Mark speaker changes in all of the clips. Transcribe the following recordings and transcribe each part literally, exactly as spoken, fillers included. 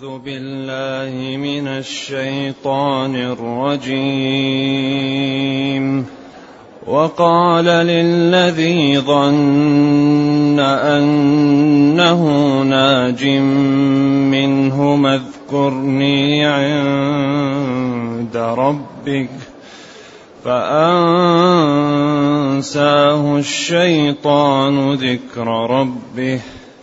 Speaker 1: أعوذ بالله من الشيطان الرجيم. وقال للذي ظن أنه ناج منهم اذكرني عند ربك فأنساه الشيطان ذكر ربه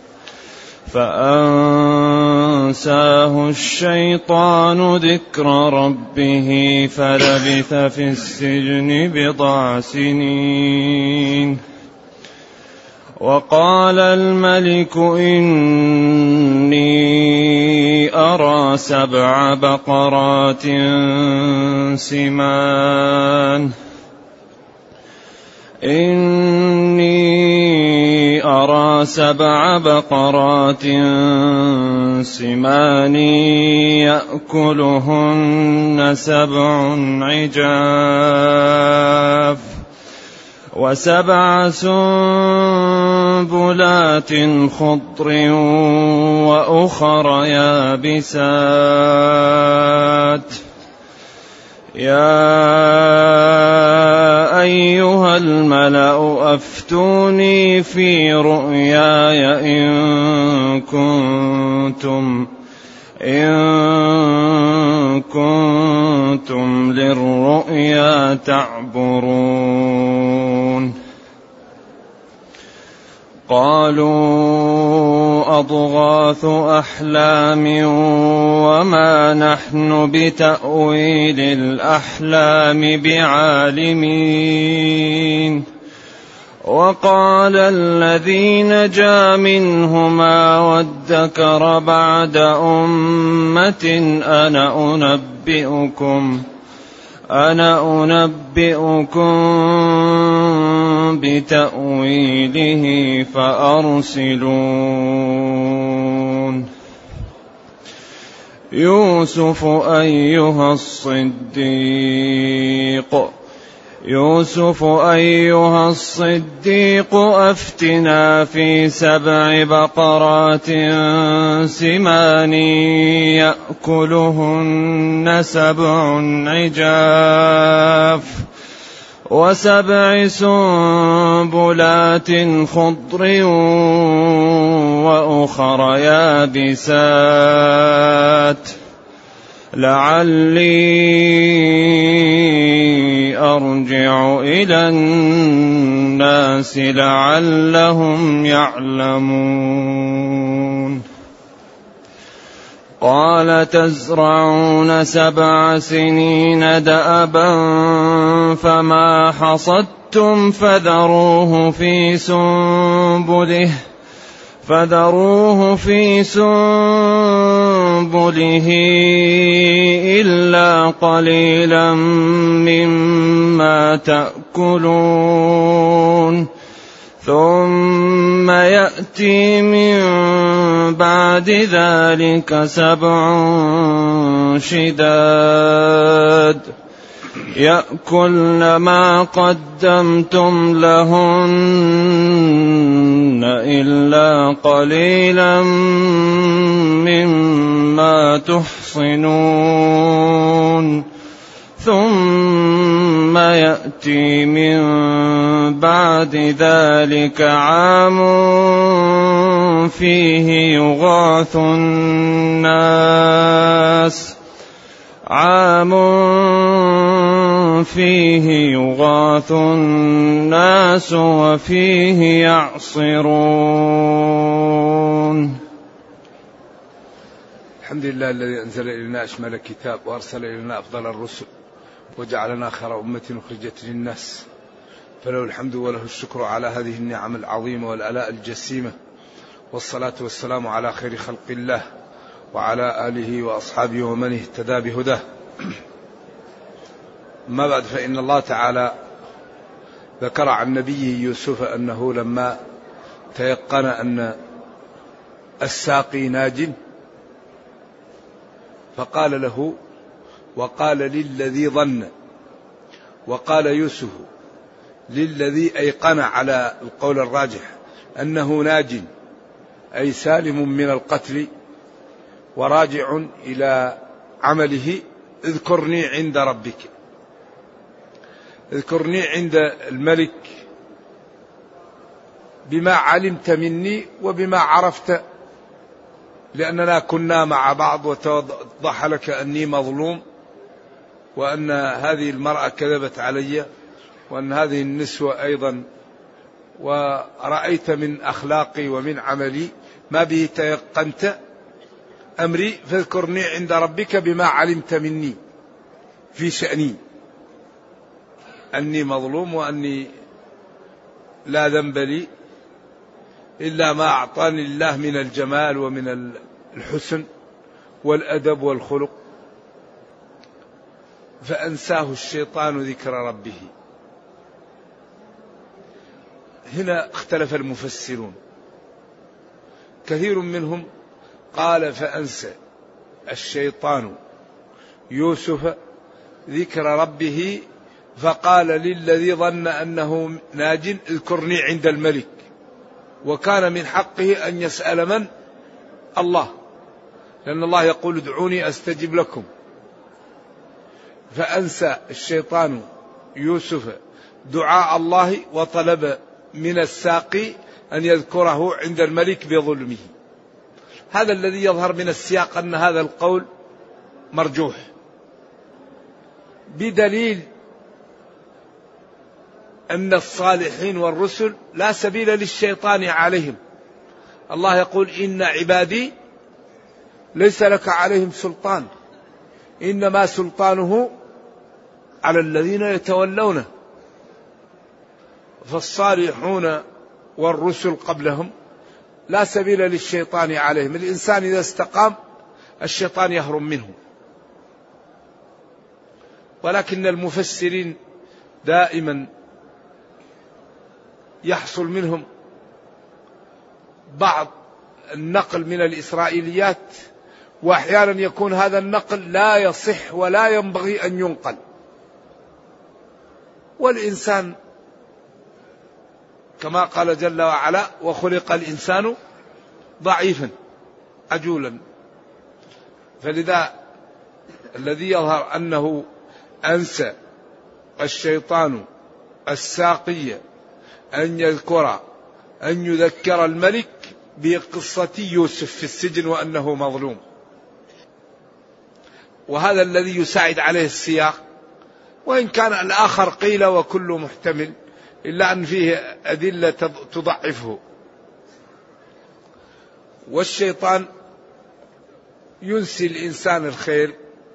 Speaker 1: فأنساه الشيطان ذكر ربه فلبث في السجن بضع سنين. وقال الملك إني أرى سبع بقرات سمان إني أرى سبع بقرات سمان يأكلهن سبع عجاف وسبع سنبلات خضر وأخر يابسات. يا أيها الملأ أفتوني في رؤياي إن كنتم إن كنتم للرؤيا تعبرون. قالوا أضغاث أحلام وما نحن بتأويل الأحلام بعالمين. وقال الذي نجا منهما وادكر بعد أمة أنا أنبئكم أنا أنبئكم بتأويله فأرسلون. يوسف أيها الصديق يوسف أيها الصديق أفتنا في سبع بقرات سمان يأكلهن سبع عجاف وسبع سنبلات خضر وأخر يابسات لعلي أرجع إلى الناس لعلهم يعلمون. قال تزرعون سبع سنين دأبا فما حصدتم فذروه في سنبله فذروه في سنبله إلا قليلا مما تأكلون. ثم يأتي من بعد ذلك سبع شداد يأكلن ما قدمتم لهن إلا قليلا مما تحصنون. ثم يأتي من بعد ذلك عام فيه يغاث الناس عام فيه يغاث الناس وفيه يعصرون.
Speaker 2: الحمد لله الذي أنزل إلينا أشمل الكتاب وأرسل إلينا أفضل الرسل وجعلنا خير أمة أخرجت للناس، فله الحمد وله الشكر على هذه النعم العظيمة والآلاء الجسيمة، والصلاة والسلام على خير خلق الله وعلى آله وأصحابه ومن اهتدى بهداه. ما بعد، فإن الله تعالى ذكر عن نبيه يوسف أنه لما تيقن أن الساقي ناج فقال له وقال للذي ظن، وقال يوسف للذي أيقن على القول الراجح أنه ناج أي سالم من القتل، وراجع إلى عمله. اذكرني عند ربك، اذكرني عند الملك بما علمت مني وبما عرفت، لأننا كنا مع بعض وتوضح لك أني مظلوم، وأن هذه المرأة كذبت علي، وأن هذه النسوة أيضا، ورأيت من أخلاقي ومن عملي ما به تيقنت أمري، فاذكرني عند ربك بما علمت مني في شأني، أني مظلوم وأني لا ذنب لي إلا ما أعطاني الله من الجمال ومن الحسن والأدب والخلق. فأنساه الشيطان ذكر ربه. هنا اختلف المفسرون، كثير منهم قال فأنسى الشيطان يوسف ذكر ربه فقال للذي ظن أنه ناج اذكرني عند الملك، وكان من حقه أن يسأل من؟ الله، لأن الله يقول ادعوني أستجب لكم. فأنسى الشيطان يوسف دعاء الله وطلب من الساقي أن يذكره عند الملك بظلمه. هذا الذي يظهر من السياق أن هذا القول مرجوح، بدليل أن الصالحين والرسل لا سبيل للشيطان عليهم. الله يقول إن عبادي ليس لك عليهم سلطان، إنما سلطانه على الذين يتولونه. فالصالحون والرسل قبلهم لا سبيل للشيطان عليهم. الإنسان إذا استقام الشيطان يهرب منه. ولكن المفسرين دائما يحصل منهم بعض النقل من الإسرائيليات، وأحيانا يكون هذا النقل لا يصح ولا ينبغي أن ينقل. والإنسان كما قال جل وعلا وخلق الإنسان ضعيفا عجولا. فلذا الذي يظهر أنه أنسى الشيطان الساقي أن يذكر أن يذكر الملك بقصة يوسف في السجن وأنه مظلوم. وهذا الذي يساعد عليه السياق، وإن كان الآخر قيل وكل محتمل، إلا أن فيه أدلة تضعفه. والشيطان ينسي الإنسان الخير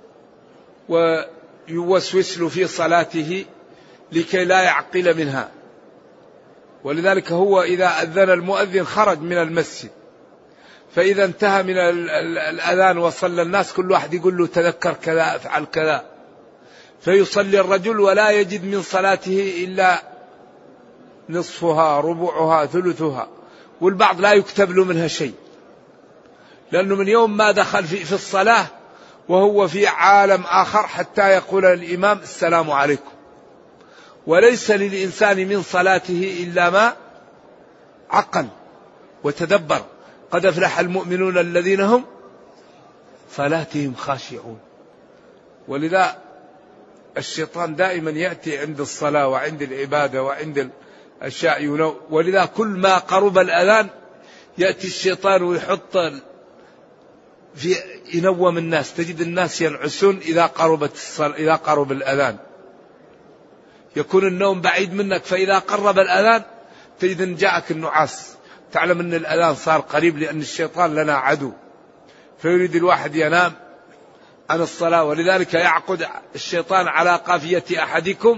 Speaker 2: ويوسوس له في صلاته لكي لا يعقل منها. ولذلك هو إذا أذن المؤذن خرج من المسجد، فإذا انتهى من الأذان وصلى الناس كل واحد يقول له تذكر كذا افعل كذا، فيصلي الرجل ولا يجد من صلاته إلا نصفها ربعها ثلثها، والبعض لا يكتب له منها شيء، لأنه من يوم ما دخل في, في الصلاة وهو في عالم آخر حتى يقول الإمام السلام عليكم. وليس للإنسان من صلاته إلا ما عقل وتدبر. قد أفلح المؤمنون الذين هم صلاتهم خاشعون. ولذا الشيطان دائما يأتي عند الصلاة وعند العبادة وعند الأشياء ينو. ولذا كل ما قرب الأذان يأتي الشيطان ويحط في ينوم الناس. تجد الناس ينعسون إذا قربت الصلاة، إذا قرب الأذان يكون النوم بعيد منك، فإذا قرب الأذان تجد أن جاءك النعاس، تعلم أن الأذان صار قريب، لأن الشيطان لنا عدو، فيريد الواحد ينام عن الصلاة. ولذلك يعقد الشيطان على قافية أحدكم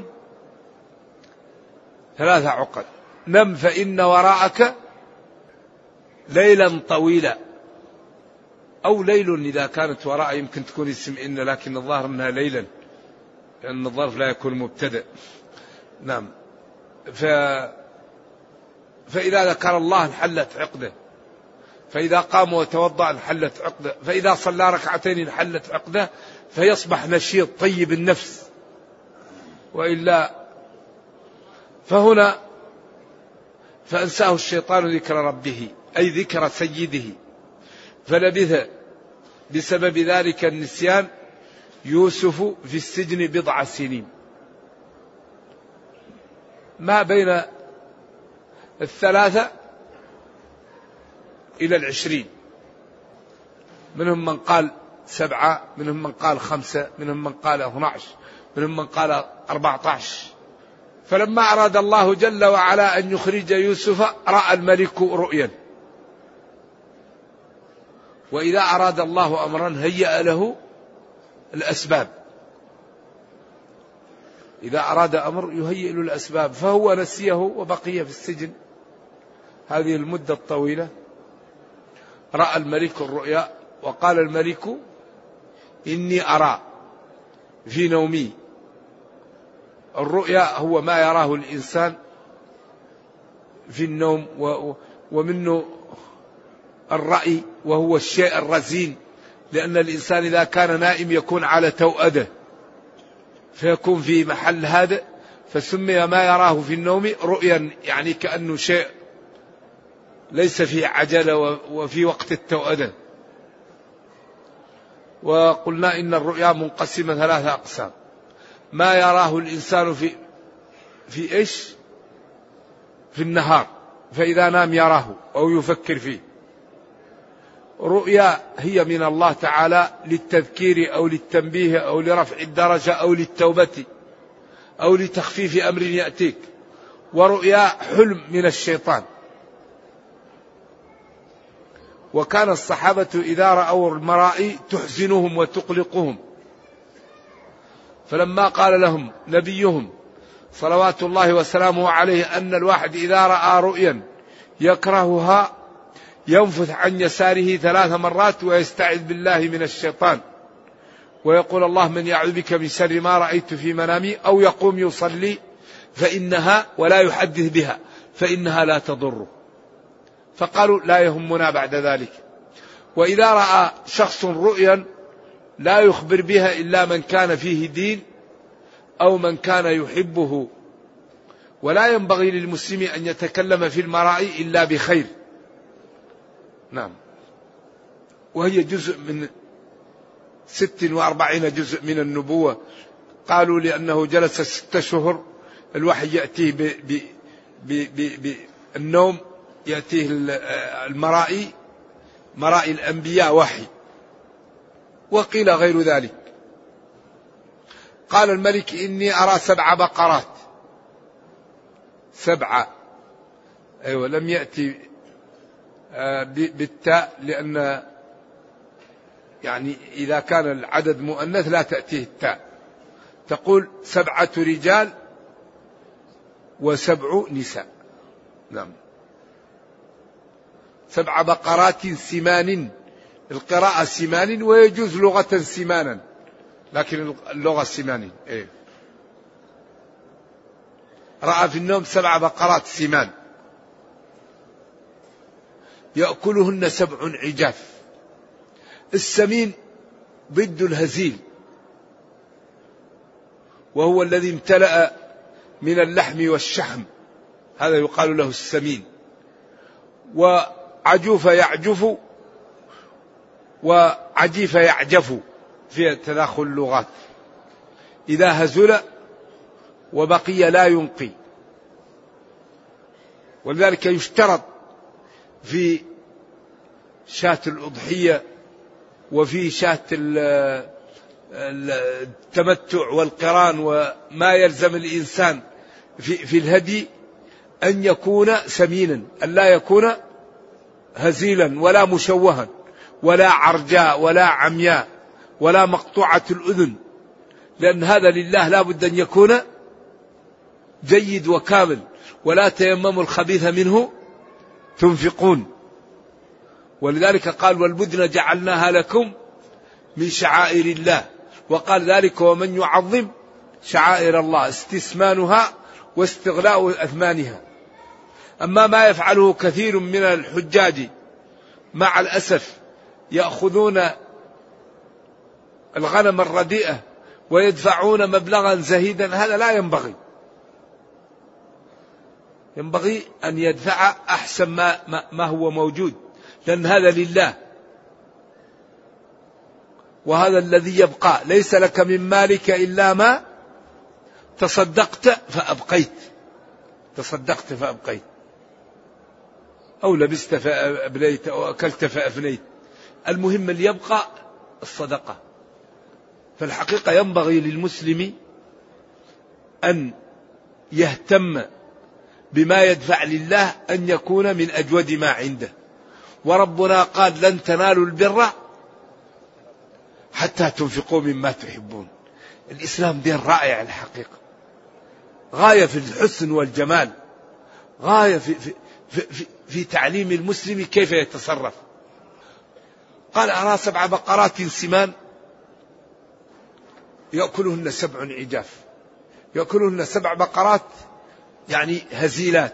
Speaker 2: ثلاثة عقد: نم فإن وراءك ليلا طويلا، أو ليل إذا كانت وراء يمكن تكون اسم إن، لكن الظاهر أنها ليلا لأن الظرف لا يكون مبتدأ. نعم. ف... فإذا ذكر الله انحلت عقده، فإذا قام وتوضأ انحلت عقده، فإذا صلى ركعتين انحلت عقده، فيصبح نشيط طيب النفس. وإلا فهنا فأنساه الشيطان ذكر ربه، أي ذكر سيده، فلبث بسبب ذلك النسيان يوسف في السجن بضع سنين، ما بين الثلاثة إلى العشرين، منهم من قال سبعة، منهم من قال خمسة، منهم من قال اثنى عشر، منهم من قال أربعة عشر. فلما أراد الله جل وعلا أن يخرج يوسف رأى الملك رؤيا، وإذا أراد الله أمرا هيأ له الأسباب، إذا أراد أمر يهيئ له الأسباب، فهو نسيه وبقي في السجن هذه المدة الطويلة. رأى الملك الرؤيا وقال الملك إني أرى في نومي. الرؤيا هو ما يراه الإنسان في النوم، ومنه الرأي وهو الشيء الرزين، لأن الإنسان إذا كان نائم يكون على توأده فيكون في محل هادئ، فسمي ما يراه في النوم رؤيا، يعني كأنه شيء ليس في عجلة وفي وقت التوأده. وقلنا إن الرؤيا منقسمة ثلاثة أقسام: ما يراه الإنسان في في إيش في النهار فإذا نام يراه أو يفكر فيه. رؤيا هي من الله تعالى للتذكير أو للتنبيه أو لرفع الدرجة أو للتوبة أو لتخفيف أمر يأتيك. ورؤيا حلم من الشيطان. وكان الصحابة إذا رأوا المرائي تحزنهم وتقلقهم، فلما قال لهم نبيهم صلوات الله وسلامه عليه أن الواحد إذا رأى رؤيا يكرهها ينفث عن يساره ثلاث مرات ويستعذ بالله من الشيطان ويقول الله من يعوذ بك من شر ما رأيت في منامي، أو يقوم يصلي فإنها ولا يحدث بها فإنها لا تضره. فقالوا لا يهمنا بعد ذلك. وإذا رأى شخص رؤيا لا يخبر بها إلا من كان فيه دين أو من كان يحبه، ولا ينبغي للمسلم أن يتكلم في المرائي إلا بخير. نعم. وهي جزء من ست وأربعين جزء من النبوة. قالوا لأنه جلس ست شهور الوحي يأتيه بالنوم، يأتيه المرائي، مرائي الأنبياء وحي، وقيل غير ذلك. قال الملك إني أرى سبع بقرات. سبعة، أيوة، لم يأتي بالتاء لأن يعني إذا كان العدد مؤنث لا تأتيه التاء، تقول سبعة رجال وسبع نساء. نعم. سبع بقرات سمان، القراءة سمان، ويجوز لغة سمانا، لكن اللغة سمان. إيه؟ رأى في النوم سبع بقرات سمان يأكلهن سبع عجاف. السمين ضد الهزيل، وهو الذي امتلأ من اللحم والشحم، هذا يقال له السمين. وعجوف يعجف وعجيف يعجف في تداخل اللغات، إذا هزل وبقي لا ينقي. ولذلك يشترط في شاة الأضحية وفي شاة التمتع والقران وما يلزم الإنسان في, في الهدي أن يكون سمينا، أن لا يكون هزيلا ولا مشوها ولا عرجاء ولا عمياء ولا مقطوعة الأذن، لأن هذا لله لا بد أن يكون جيد وكامل. ولا تيمموا الخبيث منه تنفقون. ولذلك قال والبدن جعلناها لكم من شعائر الله، وقال ذلك ومن يعظم شعائر الله استثمانها واستغلاء أثمانها. أما ما يفعله كثير من الحجاج مع الأسف، يأخذون الغنم الرديئة ويدفعون مبلغا زهيدا، هذا لا ينبغي. ينبغي أن يدفع أحسن ما, ما, ما هو موجود، لأن هذا لله. وهذا الذي يبقى. ليس لك من مالك إلا ما تصدقت فأبقيت، تصدقت فأبقيت، أو لبست فأبليت، أو أكلت فأفنيت. المهم اللي يبقى الصدقة. فالحقيقة ينبغي للمسلم أن يهتم بما يدفع لله، أن يكون من أجود ما عنده. وربنا قال لن تنالوا البر حتى تنفقوا مما تحبون. الإسلام دين رائع الحقيقة، غاية في الحسن والجمال، غاية في, في, في, في, في تعليم المسلم كيف يتصرف. قال أرى سبع بقرات سمان يأكلهن سبع عجاف. يأكلهن سبع بقرات يعني هزيلات،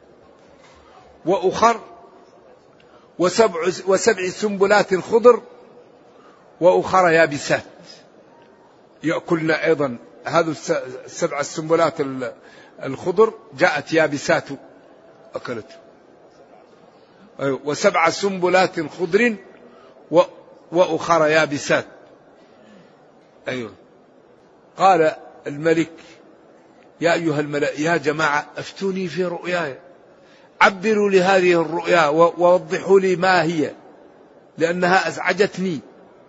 Speaker 2: وأخر وسبع, وسبع سنبلات خضر وأخر يابسات يأكلن أيضا. هذه السبع السنبلات الخضر جاءت يابسات أكلته. وسبع سنبلات خضر وأخر يابسات. أيوة. قال الملك يا أيها الملأ يا جماعة أفتوني في رؤياي، عبروا لهذه الرؤيا ووضحوا لي ما هي، لأنها أزعجتني.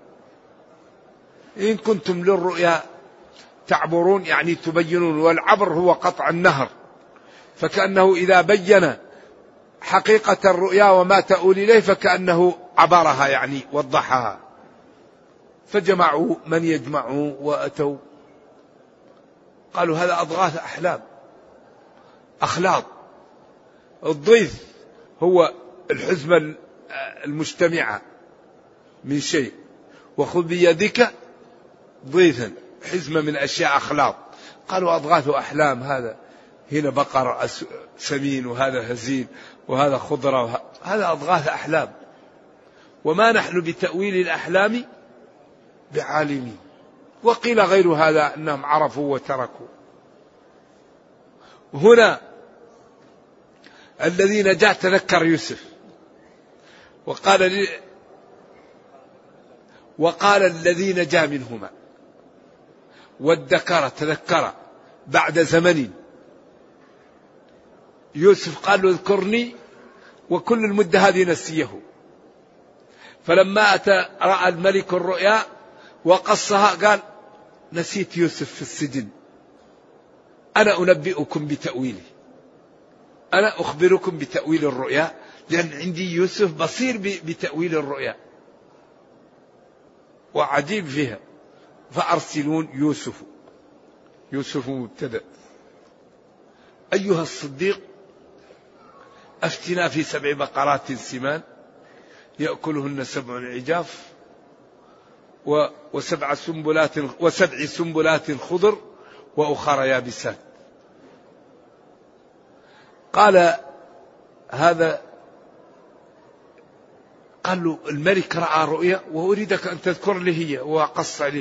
Speaker 2: إن كنتم للرؤيا تعبرون يعني تبينون، والعبر هو قطع النهر، فكأنه إذا بين حقيقة الرؤيا وما تؤول إليه فكأنه عبرها يعني وضحها. فجمعوا من يجمعوا وأتوا قالوا هذا أضغاث أحلام، أخلاط. الضيث هو الحزمة المجتمعة من شيء، وخذ بيدك ضيثا حزمة من أشياء أخلاط. قالوا أضغاث أحلام، هذا هنا بقر سمين وهذا هزيل وهذا خضرة وه... هذا أضغاث أحلام، وما نحن بتأويل الأحلام بعالمين. وقيل غير هذا أنهم عرفوا وتركوا. هنا الذي نجا تذكر يوسف وقال لي وقال الذي نجا منهما وادكر تذكر بعد زمن. يوسف قال له اذكرني، وكل المدة هذه نسيه. فلما أتى رأى الملك الرؤيا وقصها قال نسيت يوسف في السجن، أنا أنبئكم بتأويله، أنا أخبركم بتأويل الرؤيا، لأن عندي يوسف بصير بتأويل الرؤيا وعجيب فيها. فأرسلون يوسف. يوسف مبتدأ. أيها الصديق أفتنا في سبع بقرات سمان يأكلهن سبع عجاف وسبع سنبلات وسبع سنبلات خضر وأخر يابسات. قال هذا قال له الملك رأى رؤيا وأريدك أن تذكر لي هي، وقص عليه.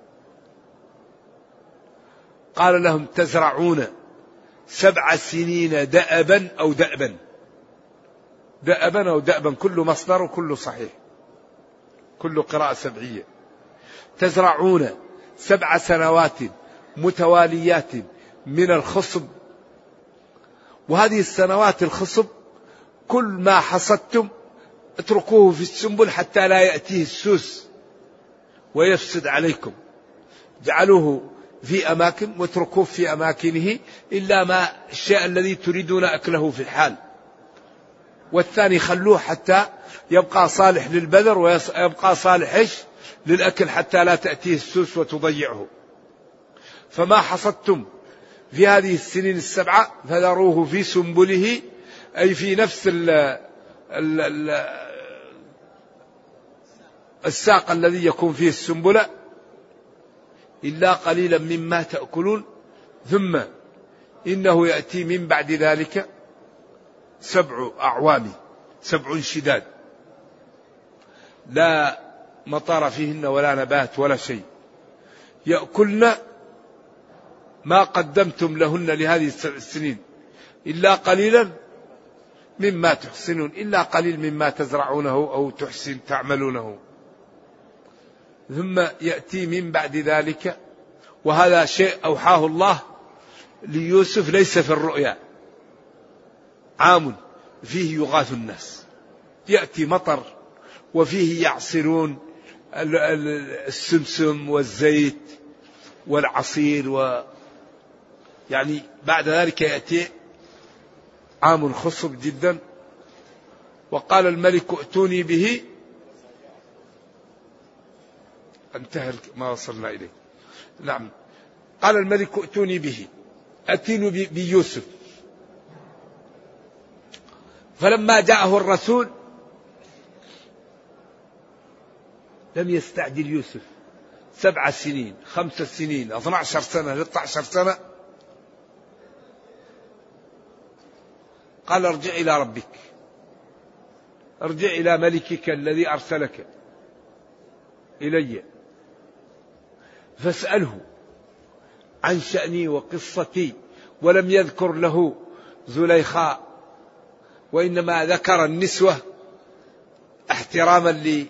Speaker 2: قال لهم تزرعون سبع سنين دأبا أو دأبا، دأبا أو دأبا كل مصدر وكل صحيح، كل قراءة سبعية. تزرعون سبع سنوات متواليات من الخصب، وهذه السنوات الخصب كل ما حصدتم اتركوه في السنبل حتى لا يأتيه السوس ويفسد عليكم، جعلوه في أماكن واتركوه في أماكنه إلا ما الشيء الذي تريدون أكله في الحال، والثاني خلوه حتى يبقى صالح للبذر ويبقى صالح إيش للأكل حتى لا تأتيه السوس وتضيعه. فما حصدتم في هذه السنين السبعة فذروه في سنبله، أي في نفس ال ال ال الساق الذي يكون فيه السنبلة، إلا قليلا مما تأكلون، ثم إنه يأتي من بعد ذلك سبع أعوام، سبع شداد لا مطر فيهن ولا نبات ولا شيء، يأكلن ما قدمتم لهن لهذه السنين إلا قليلا مما تحسنون، إلا قليل مما تزرعونه أو تحسن تعملونه. ثم يأتي من بعد ذلك، وهذا شيء أوحاه الله ليوسف ليس في الرؤيا، عام فيه يغاث الناس، يأتي مطر وفيه يعصرون السمسم والزيت والعصير، و يعني بعد ذلك يأتي عام خصب جدا. وقال الملك ائتوني به، انتهى ما وصلنا إليه. نعم، قال الملك ائتوني به، أتينوا بيوسف. فلما جاءه الرسول لم يستعجل يوسف، سبع سنين، خمس سنين، اثنى عشر سنة، ثلاثة عشر سنة. قال ارجع إلى ربك، ارجع إلى ملكك الذي أرسلك إلي فاسأله عن شأني وقصتي. ولم يذكر له زليخاء، وإنما ذكر النسوة احتراما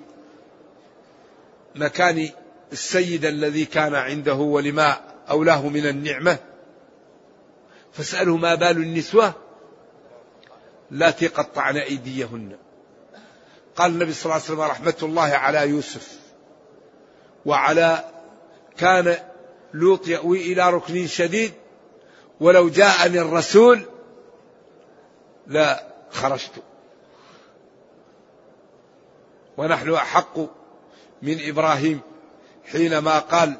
Speaker 2: لمكان السيد الذي كان عنده ولما أولاه من النعمة. فاسأله ما بال النسوة اللاتي قطعن أيديهن. قال النبي صلى الله عليه وسلم رحمة الله على يوسف وعلى كان لوط يأوي إلى ركن شديد، ولو جاءني الرسول لا خرجت، ونحن أحق من إبراهيم حينما قال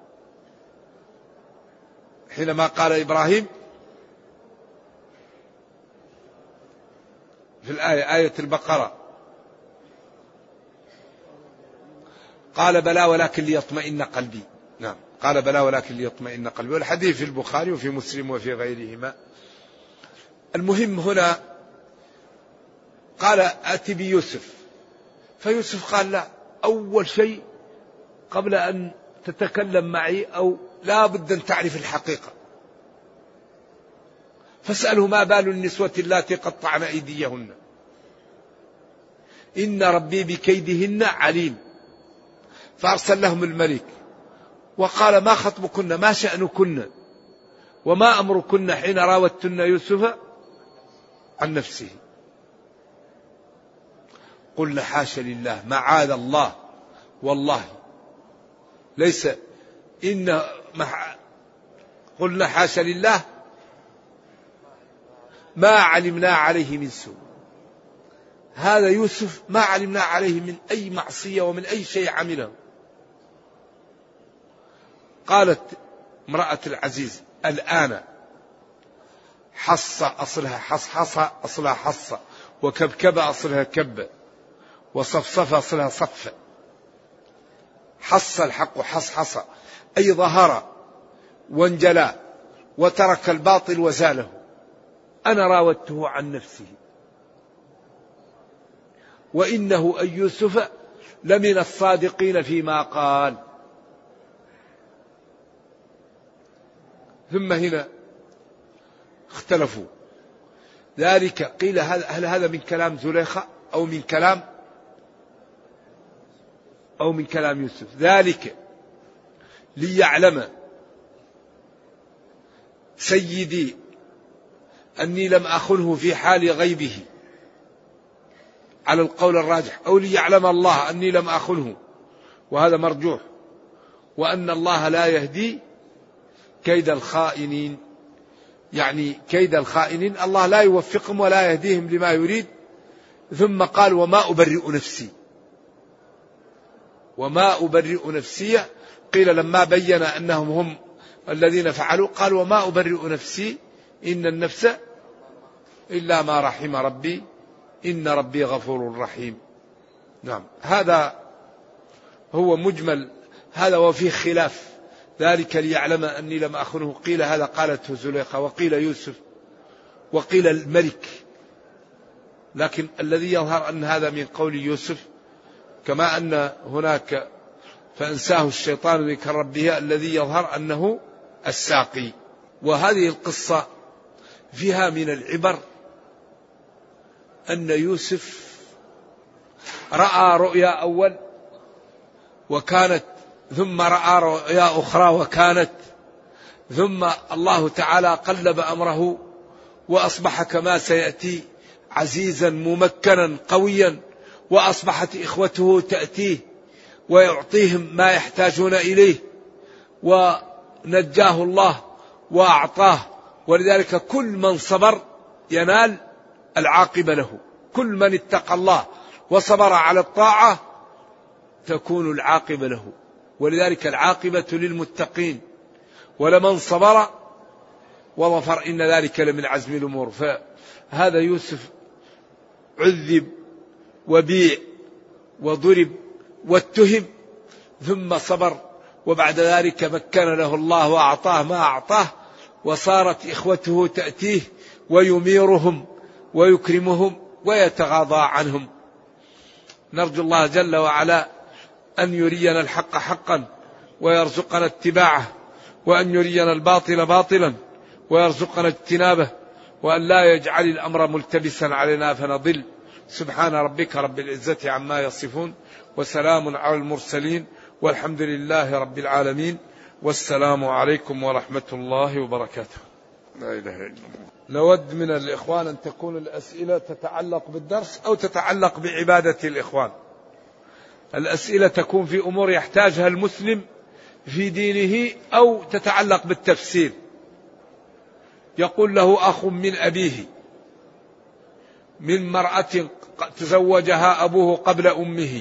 Speaker 2: حينما قال إبراهيم في الآية آية البقرة قال بلى ولكن ليطمئن قلبي. نعم، قال بلى ولكن ليطمئن قلبي، والحديث في البخاري وفي مسلم وفي غيرهما. المهم هنا قال آتي بيوسف، فيوسف قال لا، أول شيء قبل أن تتكلم معي أو لا بد أن تعرف الحقيقة، فاسأله ما بال النسوة اللاتي قطعن أيديهن إن ربي بكيدهن عليم. فأرسل لهم الملك وقال ما خطبكن، ما شأنكن، وما أمركن حين راوتن يوسف عن نفسه. قلنا حاشا لله، معاذ الله، والله ليس إن مح... قلنا حاشا لله ما علمنا عليه من سوء. هذا يوسف ما علمنا عليه من أي معصية ومن أي شيء عمله. قالت امرأة العزيز الآن حص أصلها حص حص أصلها حص، وكبكب أصلها كب، وصفصف أصلها صف. حص الحق حص حص أي ظهر وانجلى وترك الباطل وزاله. أنا راودته عن نفسه وإنه أي يوسف لمن الصادقين فيما قال. ثم هنا اختلفوا ذلك، قيل هل هذا من كلام زليخة أو من كلام أو من كلام يوسف. ذلك ليعلم سيدي أني لم أخنه في حال غيبه على القول الراجح، أو ليعلم الله أني لم أخنه، وهذا مرجوح، وأن الله لا يهدي كيد الخائنين. يعني كيد الخائنين الله لا يوفقهم ولا يهديهم لما يريد. ثم قال وما أبرئ نفسي، وما أبرئ نفسي. قيل لما بين أنهم هم الذين فعلوا قال وما أبرئ نفسي إن النفس إلا ما رحم ربي إن ربي غفور رحيم. نعم، هذا هو مجمل هذا، وفيه خلاف. ذلك ليعلم أني لم أخنه، قيل هذا قالته زليخة، وقيل يوسف، وقيل الملك، لكن الذي يظهر أن هذا من قول يوسف، كما أن هناك فأنساه الشيطان ذكر ربه، الذي يظهر أنه الساقي. وهذه القصة فيها من العبر أن يوسف رأى رؤيا أول، وكانت، ثم رأى رؤيا أخرى وكانت، ثم الله تعالى قلب أمره وأصبح كما سيأتي عزيزا ممكنا قويا، وأصبحت إخوته تأتيه ويعطيهم ما يحتاجون إليه، ونجاه الله وأعطاه. ولذلك كل من صبر ينال العاقبة له، كل من اتقى الله وصبر على الطاعة تكون العاقبة له. ولذلك العاقبة للمتقين، ولمن صبر وظفر إن ذلك لمن عزم الأمور. فهذا يوسف عذب وبيع وضرب واتهم ثم صبر، وبعد ذلك مكن له الله وأعطاه ما أعطاه، وصارت إخوته تأتيه ويميرهم ويكرمهم ويتغاضى عنهم. نرجو الله جل وعلا أن يرينا الحق حقا ويرزقنا اتباعه، وأن يرينا الباطل باطلا ويرزقنا اجتنابه، وأن لا يجعل الأمر ملتبسا علينا فنضل. سبحان ربك رب العزة عما يصفون، وسلام على المرسلين، والحمد لله رب العالمين، والسلام عليكم ورحمة الله وبركاته. لا إله إلا الله. نود من الإخوان أن تكون الأسئلة تتعلق بالدرس أو تتعلق بعبادة الإخوان. الأسئلة تكون في أمور يحتاجها المسلم في دينه، أو تتعلق بالتفسير. يقول له أخ من أبيه من مرأة تزوجها أبوه قبل أمه،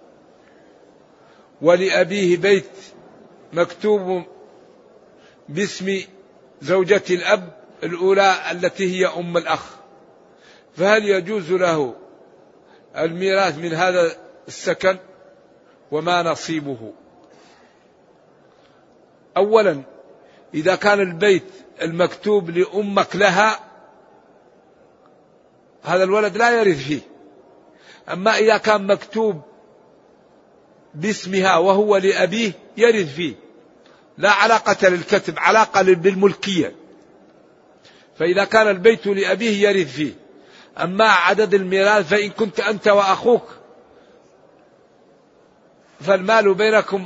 Speaker 2: ولأبيه بيت مكتوب باسم زوجة الأب الأولى التي هي أم الأخ، فهل يجوز له الميراث من هذا السكن وما نصيبه؟ أولا، إذا كان البيت المكتوب لأمك لها هذا الولد لا يرث فيه. أما إذا كان مكتوب باسمها وهو لأبيه يرث فيه، لا علاقة للكتب، علاقة بالملكية. فإذا كان البيت لأبيه يرث فيه. أما عدد الميراث فإن كنت أنت وأخوك فالمال بينكم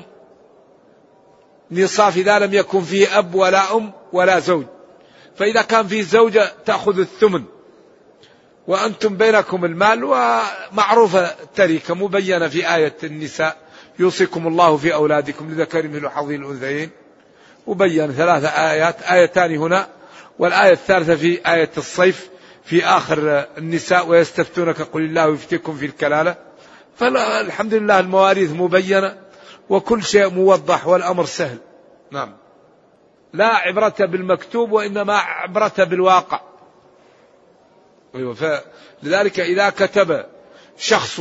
Speaker 2: نصاف إذا لم يكن فيه أب ولا أم ولا زوج. فإذا كان فيه زوجة تأخذ الثمن، وأنتم بينكم المال، ومعروفة التركة مبينة في آية النساء يوصيكم الله في أولادكم لذكر مثل حظ الأنثيين، وبين ثلاثة آيات، آيتان هنا والآية الثالثة في آية الصيف في آخر النساء ويستفتونك قل الله يفتيكم في الكلالة. فالحمد لله المواريث مبينة وكل شيء موضح والأمر سهل. نعم، لا عبرة بالمكتوب وإنما عبرة بالواقع. لذلك إذا كتب شخص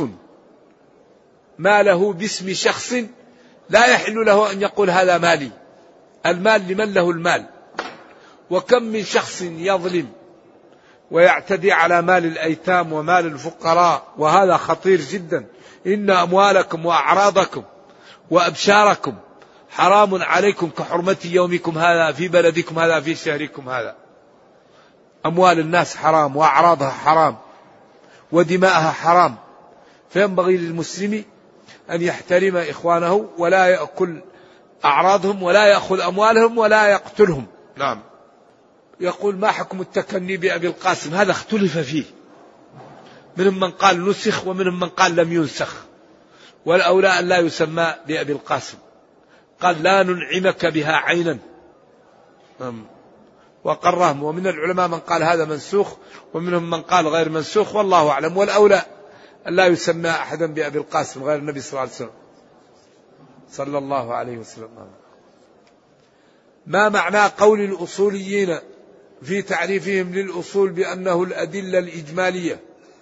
Speaker 2: ماله باسم شخص لا يحل له أن يقول هذا مالي، المال لمن له المال. وكم من شخص يظلم ويعتدي على مال الأيتام ومال الفقراء، وهذا خطير جدا. إن أموالكم وأعراضكم وأبشاركم حرام عليكم كحرمة يومكم هذا في بلدكم هذا في شهركم هذا. أموال الناس حرام، وأعراضها حرام، ودماءها حرام. فينبغي للمسلم أن يحترم إخوانه ولا يأكل أعراضهم ولا يأخذ أموالهم ولا يقتلهم. نعم. يقول ما حكم التكني بأبي القاسم؟ هذا اختلف فيه، منهم من قال نسخ ومنهم من قال لم ينسخ، والأولى أن لا يسمى بأبي القاسم. قال لا ننعمك بها عينا، وقرهم. ومن العلماء من قال هذا منسوخ ومنهم من قال غير منسوخ، والله أعلم. والأولى أن لا يسمى أحدا بأبي القاسم غير النبي صلى الله عليه وسلم صلى الله عليه وسلم. ما معنى قول الأصوليين في تعريفهم للأصول بأنه الأدلة الإجمالية؟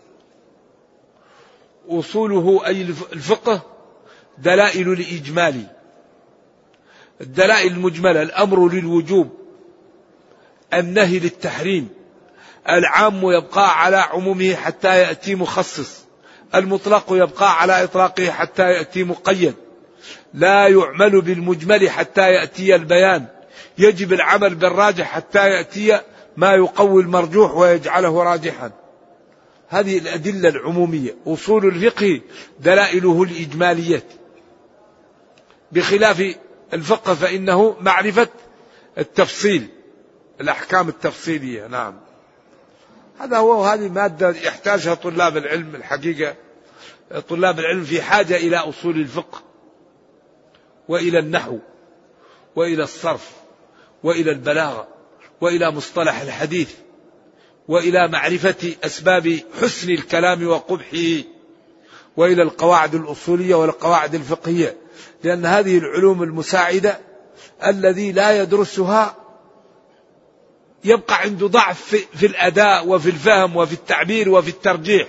Speaker 2: أصوله أي الفقه دلائل الإجمالي، الدلائل المجملة، الأمر للوجوب، النهي للتحريم، العام يبقى على عمومه حتى يأتي مخصص، المطلق يبقى على إطلاقه حتى يأتي مقيد، لا يعمل بالمجمل حتى يأتي البيان، يجب العمل بالراجح حتى يأتي ما يقوي المرجوح ويجعله راجحا. هذه الأدلة العمومية. أصول الفقه دلائله الإجمالية. بخلاف الفقه فإنه معرفة التفصيل، الأحكام التفصيلية. نعم، هذا هو، وهذه مادة يحتاجها طلاب العلم. الحقيقة طلاب العلم في حاجة إلى أصول الفقه وإلى النحو وإلى الصرف وإلى البلاغة وإلى مصطلح الحديث وإلى معرفة أسباب حسن الكلام وقبحه وإلى القواعد الأصولية والقواعد الفقهية، لأن هذه العلوم المساعدة الذي لا يدرسها يبقى عنده ضعف في, في الأداء وفي الفهم وفي التعبير وفي الترجيح.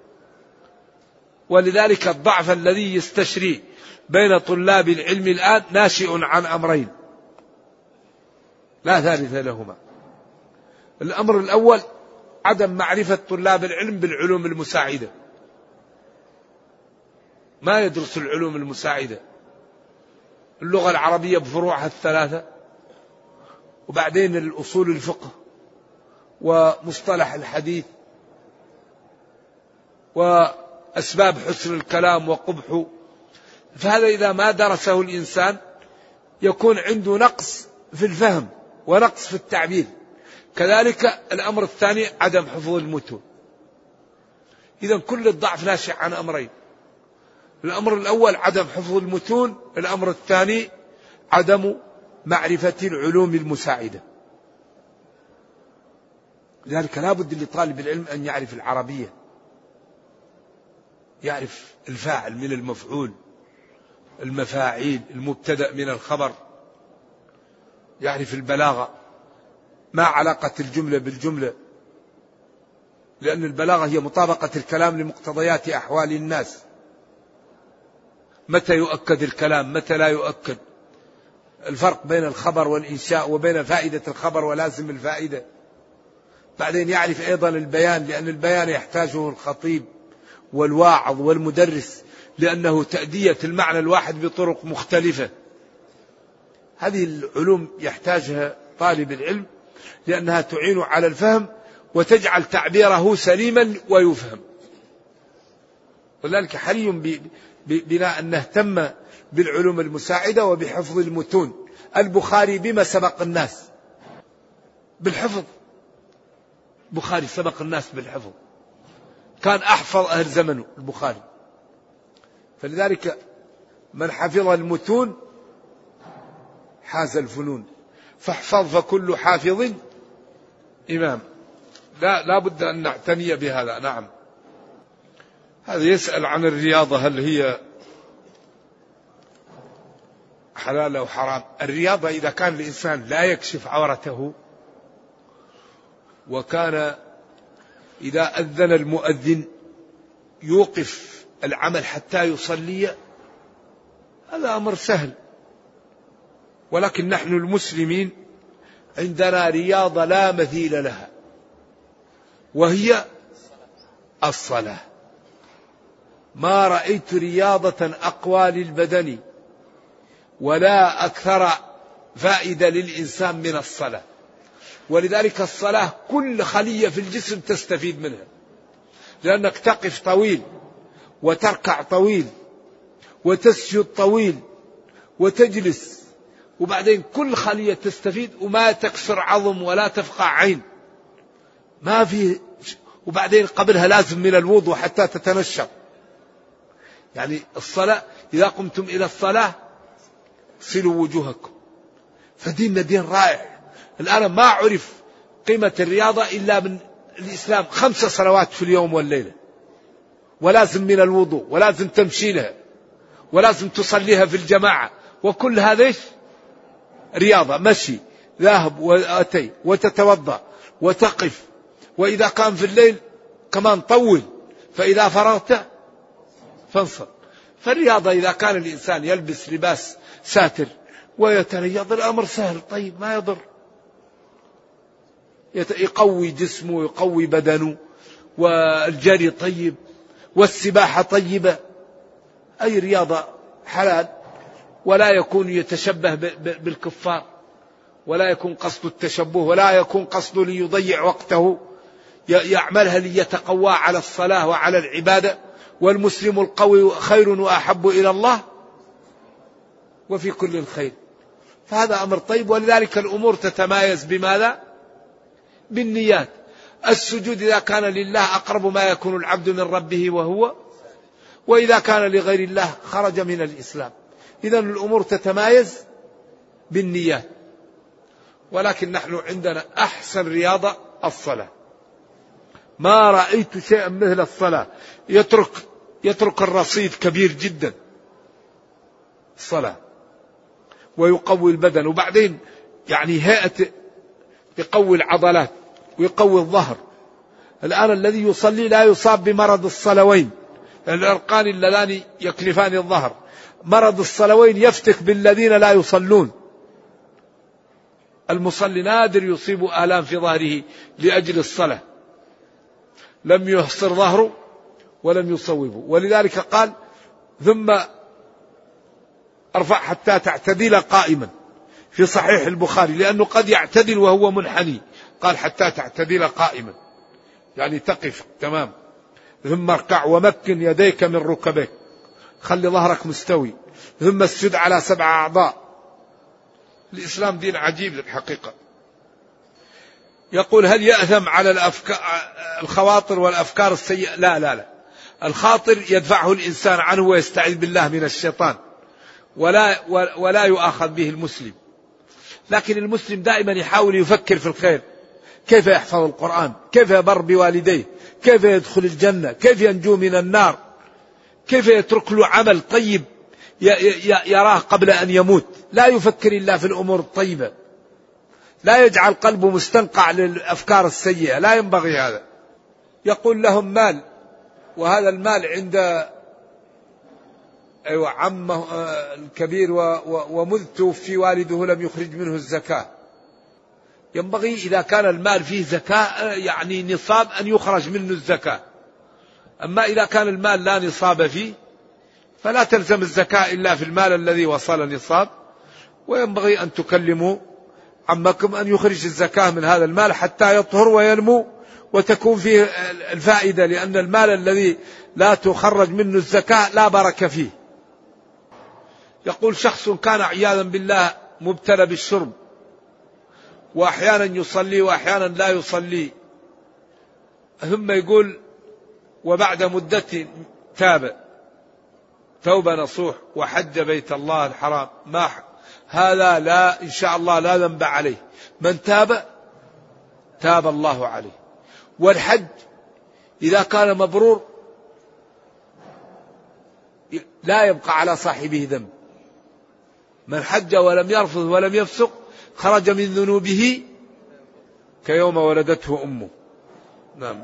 Speaker 2: ولذلك الضعف الذي يستشري بين طلاب العلم الآن ناشئ عن أمرين لا ثالث لهما. الأمر الأول عدم معرفة طلاب العلم بالعلوم المساعدة، ما يدرس العلوم المساعدة، اللغة العربية بفروعها الثلاثة، وبعدين الأصول الفقه ومصطلح الحديث وأسباب حسن الكلام وقبحه. فهذا إذا ما درسه الإنسان يكون عنده نقص في الفهم ونقص في التعبير. كذلك الأمر الثاني عدم حفظ المتون. إذن كل الضعف ناشئ عن أمرين: الأمر الأول عدم حفظ المتون، الأمر الثاني عدم معرفة العلوم المساعدة. لذلك لا بد لطالب العلم أن يعرف العربية، يعرف الفاعل من المفعول، المفاعيل، المبتدأ من الخبر، يعرف البلاغة، ما علاقة الجملة بالجملة، لأن البلاغة هي مطابقة الكلام لمقتضيات أحوال الناس، متى يؤكد الكلام متى لا يؤكد، الفرق بين الخبر والإنشاء وبين فائدة الخبر ولازم الفائدة. بعدين يعرف أيضا البيان، لأن البيان يحتاجه الخطيب والواعظ والمدرس، لأنه تأدية المعنى الواحد بطرق مختلفة. هذه العلوم يحتاجها طالب العلم لأنها تعين على الفهم وتجعل تعبيره سليما ويفهم. ولذلك حري بنا أن نهتم بالعلوم المساعدة وبحفظ المتون. البخاري بما سبق الناس؟ بالحفظ. البخاري سبق الناس بالحفظ، كان أحفظ أهل زمنه البخاري. فلذلك من حفظ المتون حاز الفنون، فاحفظ فكل حافظ إمام. لا, لا بد أن نعتني بهذا. نعم. هذا يسأل عن الرياضة، هل هي حلال أو حرام؟ الرياضة إذا كان الإنسان لا يكشف عورته، وكان إذا أذن المؤذن يوقف العمل حتى يصلي، هذا أمر سهل. ولكن نحن المسلمين عندنا رياضة لا مثيل لها، وهي الصلاة. ما رأيت رياضة أقوى للبدن ولا أكثر فائدة للإنسان من الصلاة. ولذلك الصلاة كل خلية في الجسم تستفيد منها، لأنك تقف طويل وتركع طويل وتسجد طويل وتجلس، وبعدين كل خلية تستفيد، وما تكسر عظم ولا تفقع عين، ما في. وبعدين قبلها لازم من الوضوء حتى تتنشط. يعني الصلاة إذا قمتم إلى الصلاة اغسلوا وجوهكم. فديننا دين رائع. الآن ما عرف قيمة الرياضة إلا من الإسلام. خمس صلوات في اليوم والليلة، ولازم من الوضوء، ولازم تمشي لها، ولازم تصليها في الجماعة، وكل هذا رياضة. مشي، ذاهب وأتي، وتتوضأ وتقف، وإذا كان في الليل كمان طول، فإذا فرغت فانصر. فالرياضة إذا كان الإنسان يلبس لباس ساتر ويتريض الأمر سهل، طيب ما يضر، يقوي جسمه ويقوي بدنه، والجري طيب، والسباحة طيبة. أي رياضة حلال، ولا يكون يتشبه بالكفار، ولا يكون قصد التشبه، ولا يكون قصده ليضيع وقته، يعملها ليتقوى على الصلاة وعلى العبادة. والمسلم القوي خير وأحب إلى الله وفي كل الخير، فهذا أمر طيب. ولذلك الأمور تتمايز بماذا؟ بالنيات. السجود إذا كان لله أقرب ما يكون العبد من ربه وهو، وإذا كان لغير الله خرج من الإسلام. إذن الأمور تتمايز بالنيات. ولكن نحن عندنا أحسن رياضة الصلاة. ما رأيت شيئا مثل الصلاة. يترك يترك الرصيد كبير جدا الصلاة، ويقوي البدن، وبعدين يعني هيئة يقوي العضلات ويقوي الظهر. الآن الذي يصلي لا يصاب بمرض الصلوين، العرقان اللذان يكلفان الظهر. مرض الصلوين يفتك بالذين لا يصلون. المصلي نادر يصيب آلام في ظهره لأجل الصلاة، لم يحصر ظهره ولم يصوبه. ولذلك قال ثم ارفع حتى تعتدل قائما في صحيح البخاري، لأنه قد يعتدل وهو منحني، قال حتى تعتدل قائما يعني تقف تمام. ثم اركع ومكن يديك من ركبك، خلي ظهرك مستوي. ثم اسجد على سبع أعضاء. الإسلام دين عجيب الحقيقة. يقول هل يأثم على الأفكار الخواطر والأفكار السيئة؟ لا لا لا، الخاطر يدفعه الإنسان عنه ويستعيذ بالله من الشيطان، ولا ولا يؤاخذ به المسلم. لكن المسلم دائما يحاول يفكر في الخير، كيف يحفظ القرآن، كيف يبر بوالديه، كيف يدخل الجنة، كيف ينجو من النار، كيف يترك له عمل طيب يراه قبل أن يموت. لا يفكر إلا في الأمور الطيبة، لا يجعل قلبه مستنقع للأفكار السيئة، لا ينبغي هذا. يقول لهم مال، وهذا المال عند أيوة عمه الكبير، ومذ توفي والده لم يخرج منه الزكاة. ينبغي إذا كان المال فيه زكاة يعني نصاب أن يخرج منه الزكاة. أما إذا كان المال لا نصاب فيه فلا تلزم الزكاة إلا في المال الذي وصل نصاب. وينبغي أن تكلموا عمكم أن يخرج الزكاة من هذا المال حتى يطهر وينمو وتكون فيه الفائدة، لأن المال الذي لا تخرج منه الزكاة لا بركة فيه. يقول شخص كان عياذا بالله مبتلى بالشرب، وأحيانا يصلي وأحيانا لا يصلي، ثم يقول وبعد مدة تاب توبة نصوح وحج بيت الله الحرام، ما هذا لا إن شاء الله لا ذنب عليه. من تاب تاب الله عليه. والحج إذا كان مبرور لا يبقى على صاحبه ذنب. من حج ولم يرفض ولم يفسق خرج من ذنوبه كيوم ولدته أمه. نعم.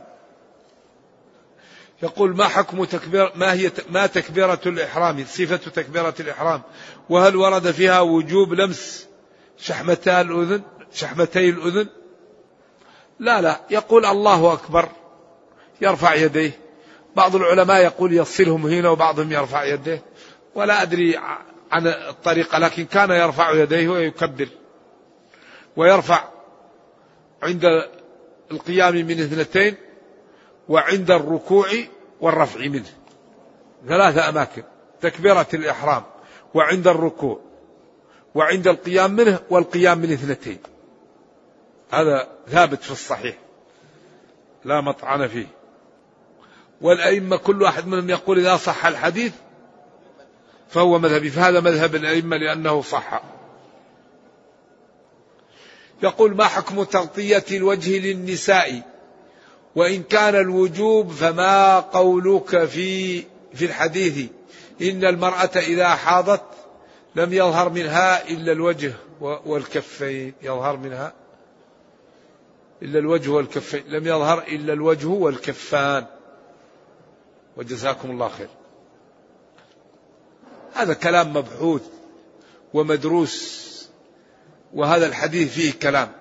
Speaker 2: يقول ما حكم تكبير ما هي ما تكبيرة الإحرام، صفة تكبيرة الإحرام، وهل ورد فيها وجوب لمس شحمتي الأذن شحمتي الأذن؟ لا لا، يقول الله أكبر يرفع يديه. بعض العلماء يقول يصلهم هنا وبعضهم يرفع يديه، ولا أدري عن الطريقة، لكن كان يرفع يديه ويكبر، ويرفع عند القيام من اثنتين وعند الركوع والرفع منه، ثلاثة أماكن تكبيرة الإحرام، وعند الركوع وعند القيام منه والقيام من اثنتين. هذا ثابت في الصحيح لا مطعن فيه. والأئمة كل واحد منهم يقول إذا صح الحديث فهو مذهبي، فهذا مذهب الأئمة لأنه صح. يقول ما حكم تغطية الوجه للنساء، وإن كان الوجوب فما قولك في في الحديث إن المرأة إذا حاضت لم يظهر منها إلا الوجه والكفين، يظهر منها إلا الوجه والكفين، لم يظهر إلا الوجه والكفان، وجزاكم الله خير. هذا كلام مبحوث ومدروس، وهذا الحديث فيه كلام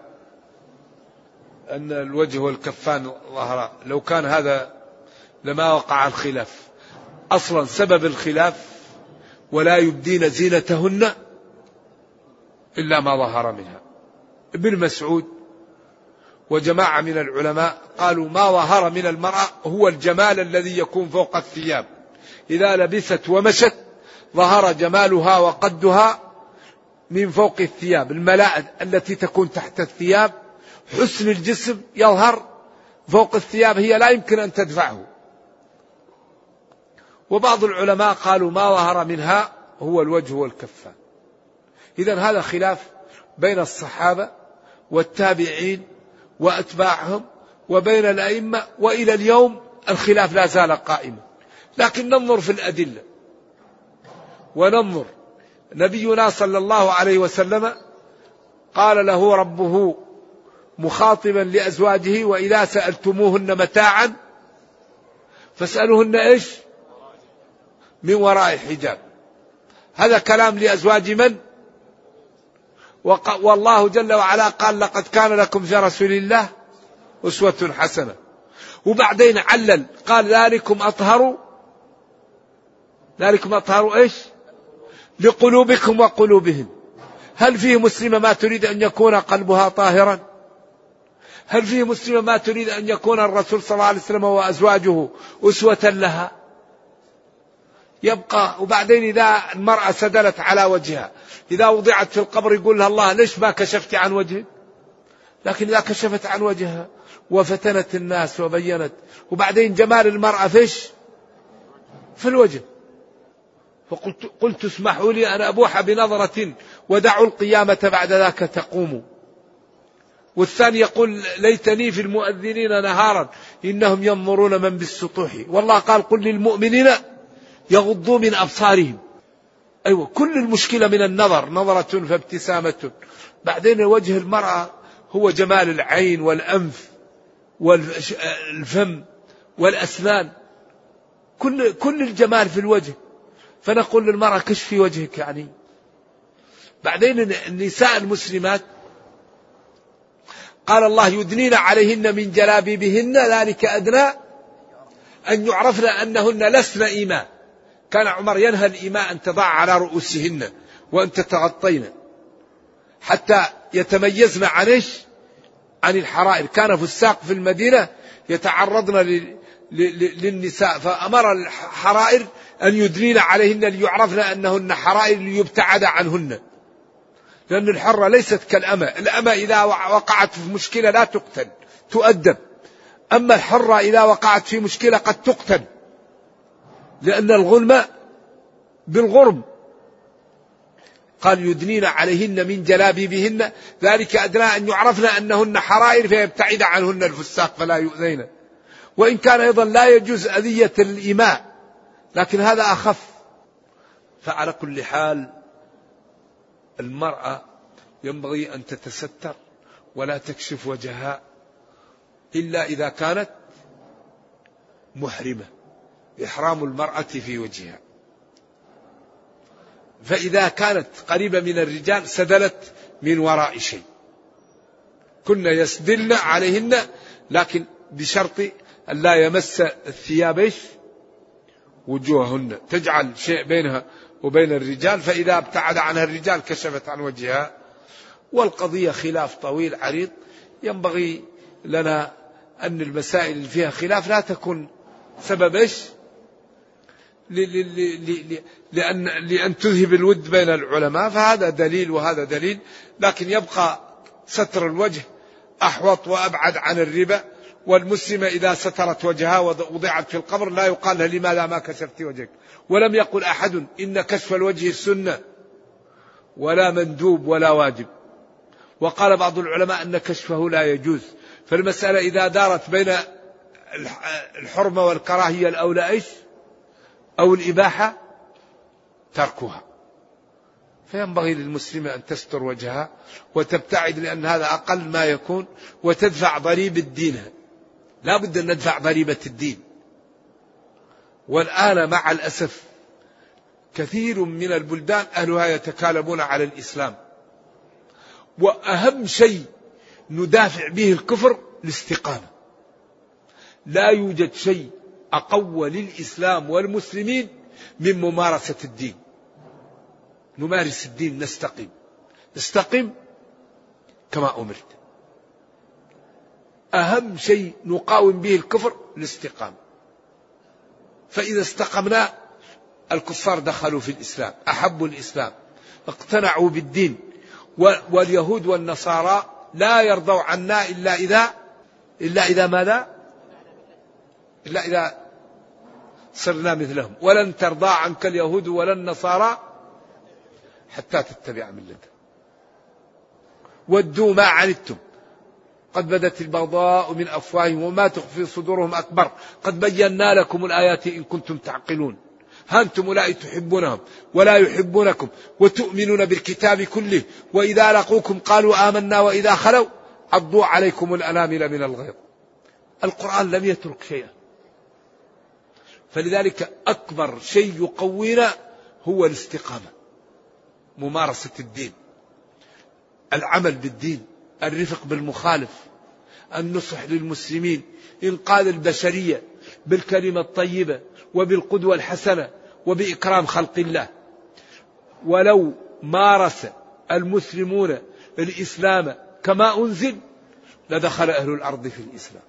Speaker 2: أن الوجه والكفان ظهرا. لو كان هذا لما وقع الخلاف. أصلا سبب الخلاف ولا يبدين زينتهن إلا ما ظهر منها. ابن مسعود وجماعة من العلماء قالوا ما ظهر من المرأة هو الجمال الذي يكون فوق الثياب، إذا لبست ومشت ظهر جمالها وقدها من فوق الثياب، الملاءة التي تكون تحت الثياب، حسن الجسم يظهر فوق الثياب، هي لا يمكن أن تدفعه. وبعض العلماء قالوا ما ظهر منها هو الوجه والكفان. إذن هذا خلاف بين الصحابة والتابعين وأتباعهم وبين الأئمة، وإلى اليوم الخلاف لا زال قائما. لكن ننظر في الأدلة وننظر. نبينا صلى الله عليه وسلم قال له ربه مخاطبا لأزواجه: وإذا سألتموهن متاعا فاسألوهن إيش؟ من وراء حجاب. هذا كلام لأزواج من؟ والله جل وعلا قال: لقد كان لكم في رسول الله أسوة حسنة. وبعدين علل قال: ذلكم أطهر ذلكم أطهر إيش؟ لقلوبكم وقلوبهم. هل فيه مسلمة ما تريد أن يكون قلبها طاهرا؟ هل فيه مسلمة ما تريد أن يكون الرسول صلى الله عليه وسلم وأزواجه أسوة لها؟ يبقى. وبعدين إذا المرأة سدلت على وجهها، إذا وضعت في القبر يقول لها الله: ليش ما كشفت عن وجهك؟ لكن إذا كشفت عن وجهها وفتنت الناس وبينت. وبعدين جمال المرأة فيش؟ في الوجه. فقلت قلت اسمحوا لي أن أبوح بنظرة ودعوا القيامة بعد ذاك تقوم. والثاني يقول: ليتني في المؤذنين نهارا إنهم ينظرون من بالسطوح. والله قال: قل للمؤمنين يغضوا من أبصارهم. أيوة، كل المشكلة من النظر، نظرة فابتسامة. بعدين وجه المرأة هو جمال العين والأنف والفم والأسنان، كل كل الجمال في الوجه. فنقول للمرأة: كشفي وجهك يعني. بعدين النساء المسلمات قال الله: يدنين عليهن من جلابيبهن ذلك أدنى أن يعرفن أنهن لسن إيماء. كان عمر ينهى الإيماء أن تضع على رؤوسهن وأن تتغطين حتى يتميزن عن إيش؟ عن الحرائر. كان في الساق في المدينة يتعرضن للنساء، فأمر الحرائر أن يدنين عليهن ليعرفن أنهن حرائر ليبتعد عنهن، لأن الحرة ليست كالأمة. الأمة إذا وقعت في مشكلة لا تقتل، تؤدب. أما الحرة إذا وقعت في مشكلة قد تقتل، لأن الغلم بالغرم. قال: يدنين عليهن من جلابيبهن ذلك أدنى أن يعرفن أنهن حرائر فيبتعد عنهن الفساق فلا يؤذين. وإن كان أيضا لا يجوز أذية الإماء، لكن هذا أخف. فعلى كل حال المرأة ينبغي أن تتستر ولا تكشف وجهها إلا إذا كانت محرمة، إحرام المرأة في وجهها. فإذا كانت قريبة من الرجال سدلت من وراء شيء. كنا يسدلن عليهن، لكن بشرط أن لا يمس الثياب وجوههن، تجعل شيء بينها وبين الرجال، فإذا ابتعد عنها الرجال كشفت عن وجهها. والقضية خلاف طويل عريض. ينبغي لنا أن المسائل اللي فيها خلاف لا تكون سبب إيش؟ لأن, لأن تذهب الود بين العلماء. فهذا دليل وهذا دليل، لكن يبقى ستر الوجه أحوط وأبعد عن الربا. والمسلمة إذا سترت وجهها ووضعت في القبر لا يقال لها: لماذا ما كشفت وجهك؟ ولم يقل أحد إن كشف الوجه سنة ولا مندوب ولا واجب. وقال بعض العلماء أن كشفه لا يجوز. فالمسألة إذا دارت بين الحرمة والكراهية الأولى إيش؟ أو الإباحة، تركها. فينبغي للمسلمة أن تستر وجهها وتبتعد، لأن هذا أقل ما يكون، وتدفع ضريبة دينها. لا بد أن ندفع ضريبة الدين. والآن مع الأسف كثير من البلدان أهلها يتكالبون على الإسلام، وأهم شيء ندافع به الكفر الاستقامة. لا يوجد شيء أقوى للإسلام والمسلمين من ممارسة الدين. نمارس الدين، نستقيم استقم كما أمرت. أهم شيء نقاوم به الكفر الاستقامة. فإذا استقمنا الكفار دخلوا في الإسلام، أحبوا الإسلام، اقتنعوا بالدين. واليهود والنصارى لا يرضوا عنا إلا إذا إلا إذا ماذا؟ إلا إذا صرنا مثلهم. ولن ترضى عنك اليهود ولا النصارى حتى تتبع ملتهم. ودوا ما عنتم قد بدت البغضاء من أفواههم وما تخفي صدورهم أكبر قد بينا لكم الآيات إن كنتم تعقلون. ها أنتم أولئك تحبونهم ولا يحبونكم وتؤمنون بالكتاب كله وإذا لقوكم قالوا آمنا وإذا خلوا عضوا عليكم الأنامل من الغيظ. القرآن لم يترك شيئا. فلذلك أكبر شيء يقوينا هو الاستقامة، ممارسة الدين، العمل بالدين، الرفق بالمخالف، النصح للمسلمين، إنقاذ البشرية بالكلمة الطيبة وبالقدوة الحسنة وبإكرام خلق الله. ولو مارس المسلمون الإسلام كما أنزل لدخل أهل الأرض في الإسلام.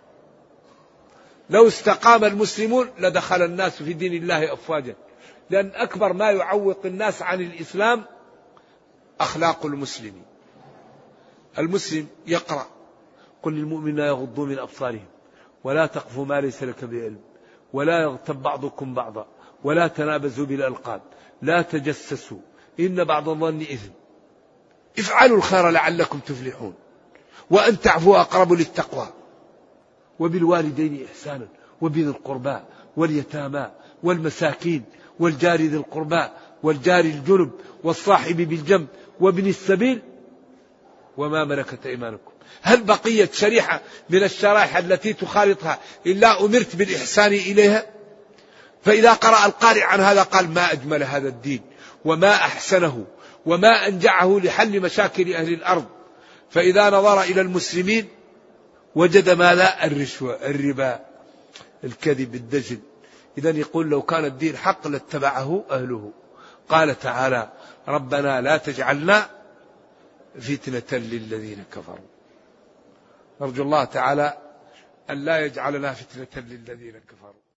Speaker 2: لو استقام المسلمون لدخل الناس في دين الله أفواجا. لأن أكبر ما يعوق الناس عن الإسلام أخلاق المسلمين. المسلم يقرأ قل للمؤمنين لا يغضوا من أبصارهم ولا تقفوا ما ليس لك بعلم ولا يغتب بعضكم بعضا ولا تنابزوا بالألقاب لا تجسسوا إن بعض الظن إثم افعلوا الخير لعلكم تفلحون وأن تعفوا أقرب للتقوى وبالوالدين إحسانا وبذي القربى واليتامى والمساكين والجار ذي القربى والجار الجنب والصاحب بالجنب وابن السبيل وما ملكت أيمانكم. هل بقيت شريحة من الشرائح التي تخالطها إلا أمرت بالإحسان إليها؟ فإذا قرأ القارئ عن هذا قال ما أجمل هذا الدين وما أحسنه وما أنجعه لحل مشاكل أهل الأرض. فإذا نظر إلى المسلمين وجد ماذا؟ الرشوة، الربا، الكذب، الدجل. إذن يقول لو كان الدين حق لاتبعه أهله. قال تعالى ربنا لا تجعلنا فتنة للذين كفروا. نرجو الله تعالى أن لا يجعلنا فتنة للذين كفروا.